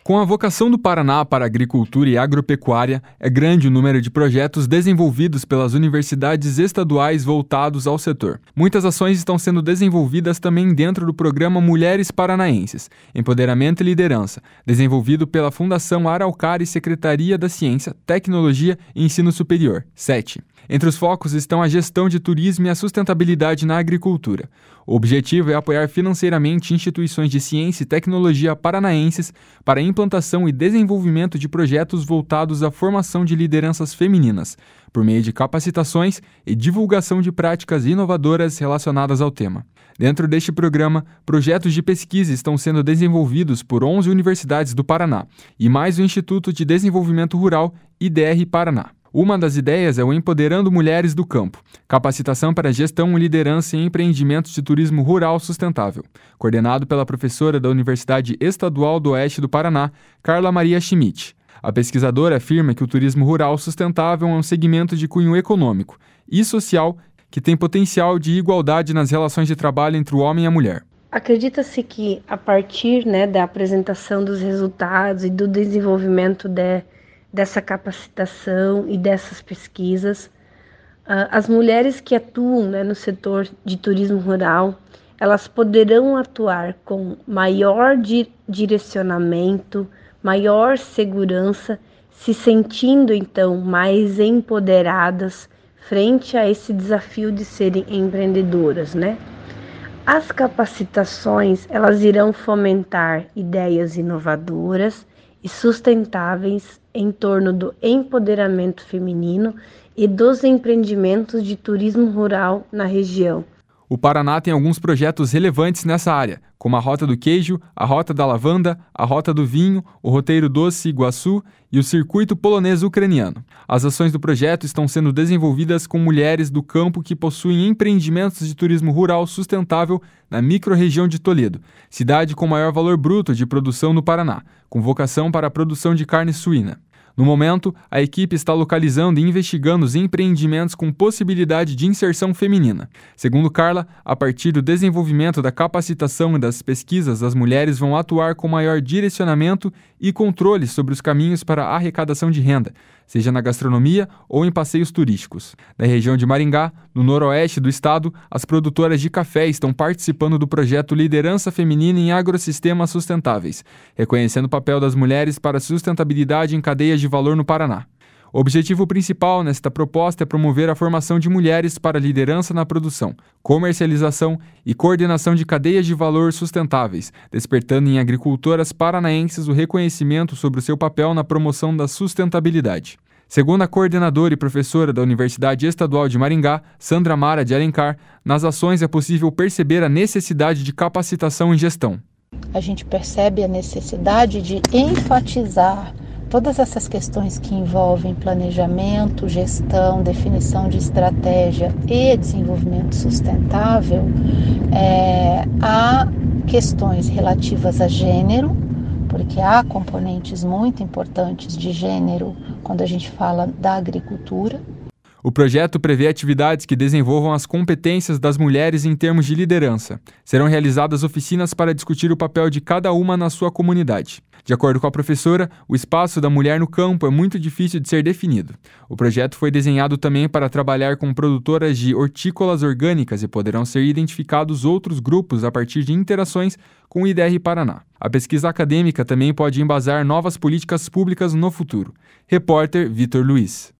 Com a vocação do Paraná para a agricultura e agropecuária, é grande o número de projetos desenvolvidos pelas universidades estaduais voltados ao setor. Muitas ações estão sendo desenvolvidas também dentro do programa Mulheres Paranaenses, Empoderamento e Liderança, desenvolvido pela Fundação Araucária e Secretaria da Ciência, Tecnologia e Ensino Superior, SETE. Entre os focos estão a gestão de turismo e a sustentabilidade na agricultura. O objetivo é apoiar financeiramente instituições de ciência e tecnologia paranaenses para a implantação e desenvolvimento de projetos voltados à formação de lideranças femininas, por meio de capacitações e divulgação de práticas inovadoras relacionadas ao tema. Dentro deste programa, projetos de pesquisa estão sendo desenvolvidos por 11 universidades do Paraná e mais o Instituto de Desenvolvimento Rural, IDR Paraná. Uma das ideias é o Empoderando Mulheres do Campo, capacitação para gestão, liderança e empreendimentos de turismo rural sustentável, coordenado pela professora da Universidade Estadual do Oeste do Paraná, Carla Maria Schmidt. A pesquisadora afirma que o turismo rural sustentável é um segmento de cunho econômico e social que tem potencial de igualdade nas relações de trabalho entre o homem e a mulher. Acredita-se que, a partir da apresentação dos resultados e do desenvolvimento dessa capacitação e dessas pesquisas, as mulheres que atuam no setor de turismo rural, elas poderão atuar com maior direcionamento, maior segurança, se sentindo então mais empoderadas frente a esse desafio de serem empreendedoras, As capacitações, elas irão fomentar ideias inovadoras e sustentáveis em torno do empoderamento feminino e dos empreendimentos de turismo rural na região. O Paraná tem alguns projetos relevantes nessa área, como a Rota do Queijo, a Rota da Lavanda, a Rota do Vinho, o Roteiro Doce Iguaçu e o Circuito Polonês Ucraniano. As ações do projeto estão sendo desenvolvidas com mulheres do campo que possuem empreendimentos de turismo rural sustentável na microrregião de Toledo, cidade com maior valor bruto de produção no Paraná, com vocação para a produção de carne suína. No momento, a equipe está localizando e investigando os empreendimentos com possibilidade de inserção feminina. Segundo Carla, a partir do desenvolvimento da capacitação e das pesquisas, as mulheres vão atuar com maior direcionamento e controle sobre os caminhos para a arrecadação de renda, seja na gastronomia ou em passeios turísticos. Na região de Maringá, no noroeste do estado, as produtoras de café estão participando do projeto Liderança Feminina em Agrosistemas Sustentáveis, reconhecendo o papel das mulheres para a sustentabilidade em cadeias de valor no Paraná. O objetivo principal nesta proposta é promover a formação de mulheres para liderança na produção, comercialização e coordenação de cadeias de valor sustentáveis, despertando em agricultoras paranaenses o reconhecimento sobre o seu papel na promoção da sustentabilidade. Segundo a coordenadora e professora da Universidade Estadual de Maringá, Sandra Mara de Alencar, nas ações é possível perceber a necessidade de capacitação em gestão. A gente percebe a necessidade de enfatizar todas essas questões que envolvem planejamento, gestão, definição de estratégia e desenvolvimento sustentável, há questões relativas a gênero, porque há componentes muito importantes de gênero quando a gente fala da agricultura. O projeto prevê atividades que desenvolvam as competências das mulheres em termos de liderança. Serão realizadas oficinas para discutir o papel de cada uma na sua comunidade. De acordo com a professora, o espaço da mulher no campo é muito difícil de ser definido. O projeto foi desenhado também para trabalhar com produtoras de hortícolas orgânicas e poderão ser identificados outros grupos a partir de interações com o IDR Paraná. A pesquisa acadêmica também pode embasar novas políticas públicas no futuro. Repórter Vitor Luiz.